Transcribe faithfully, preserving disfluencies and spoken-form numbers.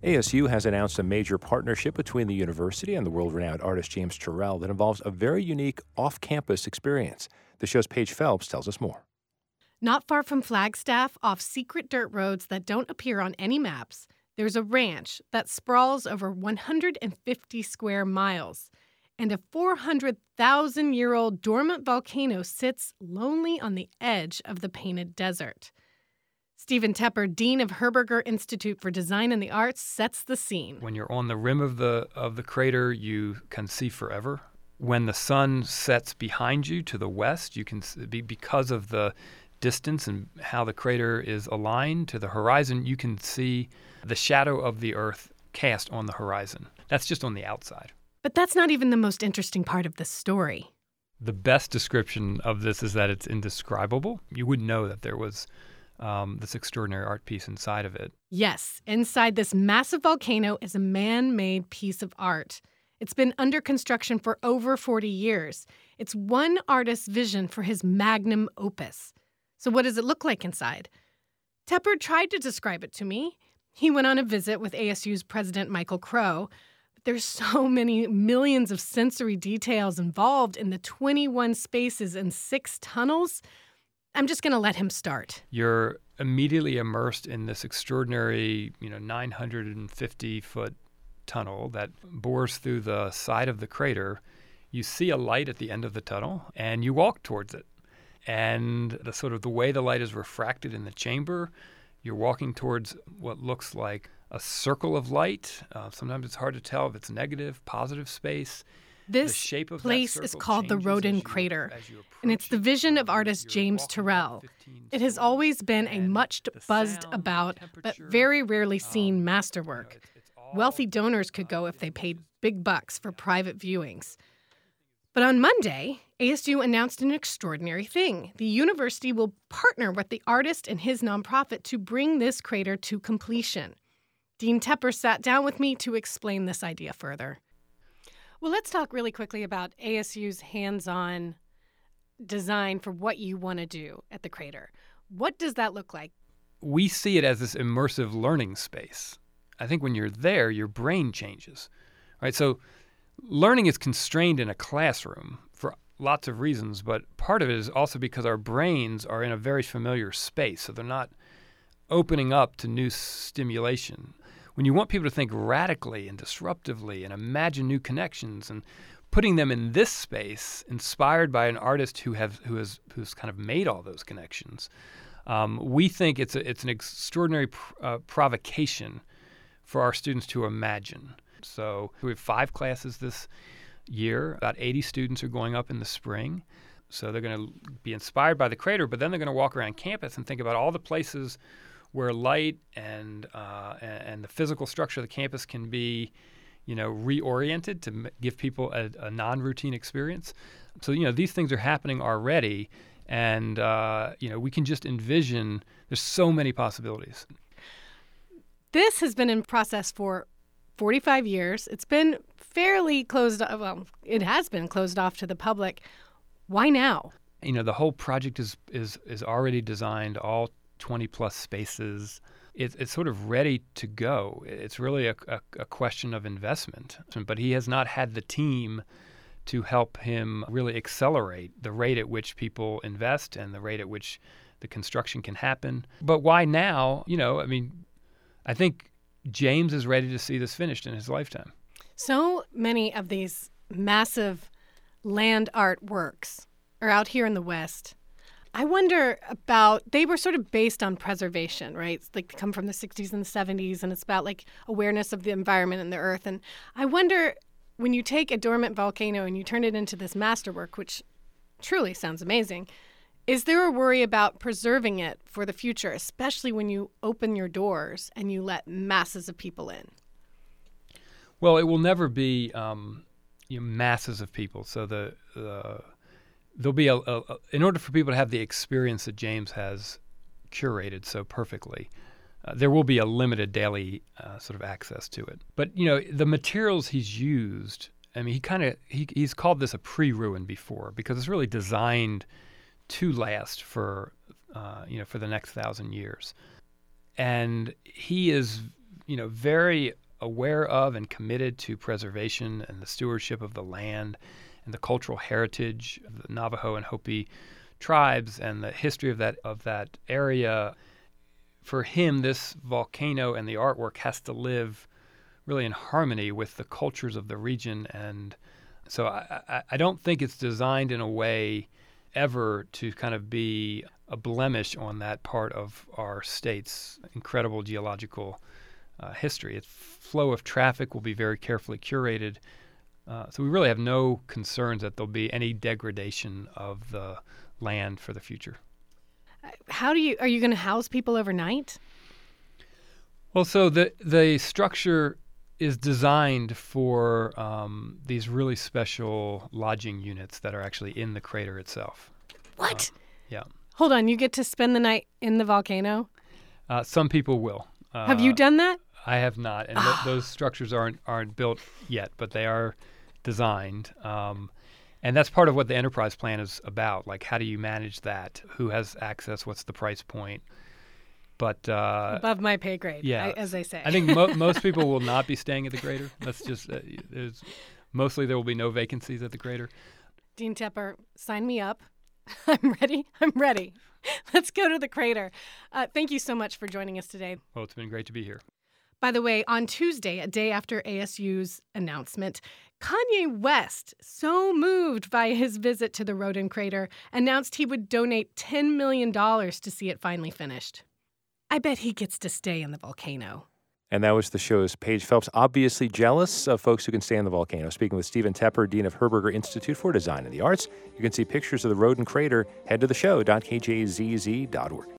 A S U has announced a major partnership between the university and the world-renowned artist James Turrell that involves a very unique off-campus experience. The show's Paige Phelps tells us more. Not far from Flagstaff, off secret dirt roads that don't appear on any maps, there's a ranch that sprawls over one hundred fifty square miles. And a four hundred thousand year old dormant volcano sits lonely on the edge of the painted desert. Stephen Tepper, Dean of Herberger Institute for Design and the Arts, sets the scene. When you're on the rim of the of the crater, you can see forever. When the sun sets behind you to the west, you can be because of the distance and how the crater is aligned to the horizon, you can see the shadow of the Earth cast on the horizon. That's just on the outside. But that's not even the most interesting part of this story. The best description of this is that it's indescribable. You wouldn't know that there was um, this extraordinary art piece inside of it. Yes, inside this massive volcano is a man-made piece of art. It's been under construction for over forty years. It's one artist's vision for his magnum opus. So what does it look like inside? Tepper tried to describe it to me. He went on a visit with A S U's president, Michael Crow. There's so many millions of sensory details involved in the twenty-one spaces and six tunnels. I'm just going to let him start. You're immediately immersed in this extraordinary, you know, nine hundred fifty foot tunnel that bores through the side of the crater. You see a light at the end of the tunnel, and you walk towards it. And the sort of the way the light is refracted in the chamber, you're walking towards what looks like a circle of light. Uh, sometimes it's hard to tell if it's negative, positive space. This the shape of place is called the Rodin Crater, and it's the vision of artist James Turrell. It has always been a much buzzed about, but very rarely seen masterwork. Wealthy donors could go if they paid big bucks for private viewings. But on Monday, A S U announced an extraordinary thing. The university will partner with the artist and his nonprofit to bring this crater to completion. Dean Tepper sat down with me to explain this idea further. Well, let's talk really quickly about A S U's hands-on design for what you want to do at the crater. What does that look like? We see it as this immersive learning space. I think when you're there, your brain changes, right? So learning is constrained in a classroom for lots of reasons, but part of it is also because our brains are in a very familiar space, so they're not opening up to new stimulation. When you want people to think radically and disruptively and imagine new connections and putting them in this space, inspired by an artist who have who has who's kind of made all those connections, um, we think it's a, it's an extraordinary pr- uh, provocation for our students to imagine. So we have five classes this year. About eighty students are going up in the spring. So they're going to be inspired by the crater, but then they're going to walk around campus and think about all the places where light and uh, and the physical structure of the campus can be, you know, reoriented to m- give people a, a non-routine experience. So, you know, these things are happening already, and, uh, you know, we can just envision there's so many possibilities. This has been in process for forty-five years. It's been fairly closed off. Well, it has been closed off to the public. Why now? You know, the whole project is is is already designed, all twenty plus spaces. It's it's sort of ready to go. It's really a, a, a question of investment. But he has not had the team to help him really accelerate the rate at which people invest and the rate at which the construction can happen. But why now? You know, I mean, I think James is ready to see this finished in his lifetime. So many of these massive land art works are out here in the West. I wonder about, they were sort of based on preservation, right? It's like they come from the sixties and the seventies, and it's about like awareness of the environment and the earth. And I wonder, when you take a dormant volcano and you turn it into this masterwork, which truly sounds amazing, is there a worry about preserving it for the future, especially when you open your doors and you let masses of people in? Well, it will never be um, you know, masses of people. So the uh, there'll be a, a, a in order for people to have the experience that James has curated so perfectly, uh, there will be a limited daily uh, sort of access to it. But you know, the materials he's used. I mean, he kind of he, he's called this a pre-ruin before because it's really designed to last for uh, you know for the next thousand years, and he is you know, very aware of and committed to preservation and the stewardship of the land and the cultural heritage of the Navajo and Hopi tribes and the history of that of that area. For him, this volcano and the artwork has to live really in harmony with the cultures of the region. And so I, I, I don't think it's designed in a way ever to kind of be a blemish on that part of our state's incredible geological uh, history. Its flow of traffic will be very carefully curated. Uh, so we really have no concerns that there'll be any degradation of the land for the future. How do you, are you going to house people overnight? Well, so the the structure is designed for um, these really special lodging units that are actually in the crater itself. What? Uh, yeah. Hold on, you get to spend the night in the volcano? Uh, some people will. Uh, Have you done that? I have not, and th- those structures aren't aren't built yet, but they are designed. Um, and that's part of what the enterprise plan is about. Like, how do you manage that? Who has access? What's the price point? But uh, above my pay grade, yeah, I, as they say. I think mo- most people will not be staying at the crater. That's just uh, there's mostly there will be no vacancies at the crater. Dean Tepper, sign me up. I'm ready. I'm ready. Let's go to the crater. Uh, thank you so much for joining us today. Well, it's been great to be here. By the way, on Tuesday, a day after A S U's announcement, Kanye West, so moved by his visit to the Rodin crater, announced he would donate ten million dollars to see it finally finished. I bet he gets to stay in the volcano. And that was the show's Paige Phelps, obviously jealous of folks who can stay in the volcano. Speaking with Stephen Tepper, Dean of Herberger Institute for Design and the Arts. You can see pictures of the Rodin crater. Head to the show dot k j z z dot org.